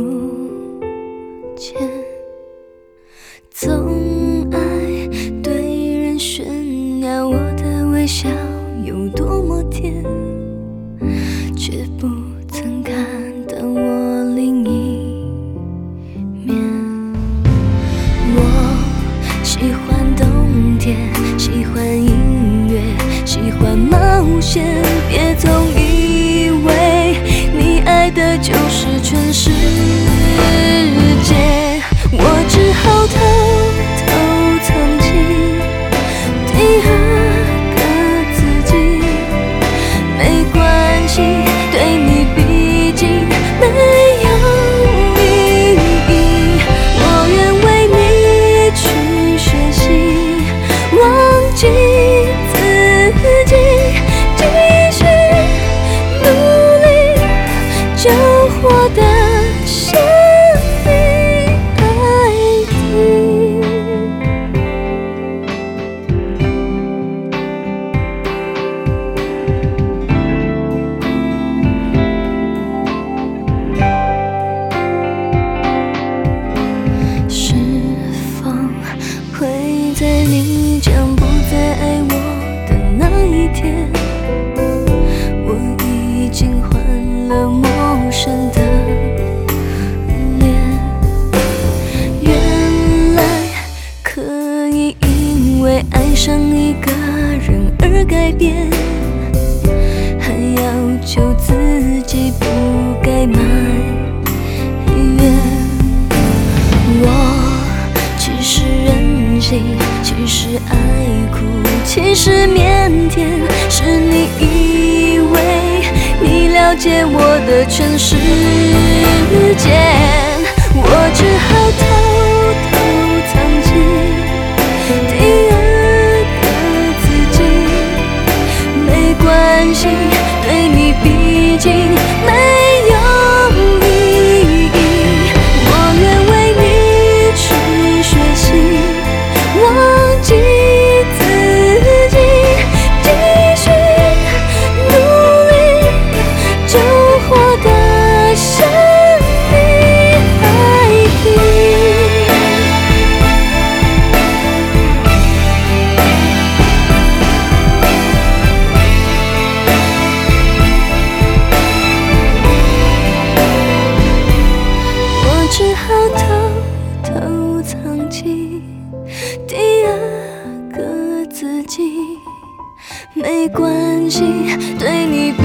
见。总爱对人炫耀我的微笑有多么甜，却不曾看到我另一面。我喜欢冬天，喜欢音乐，喜欢冒险，别总以为你爱的就是全世界。我只好偷偷藏起第二个自己，没关系，对你毕竟没有意义。我愿为你去学习，忘记自己，继续努力，就活得像你爱你。是否会在你将不再爱我的那一天，我已经换了陌生的脸？原来可以因为爱上一个人而改变，还要求自己不该埋怨。我其实任性，其实爱哭，其实腼腆，是你以为你了解我的全世界。我只好偷偷藏起第二个自己，没关系，对你毕竟没有意义。我愿为你去学习，忘记自己，继续努力，就活得像你爱你。我只好偷偷藏起第二个自己，没关系，对你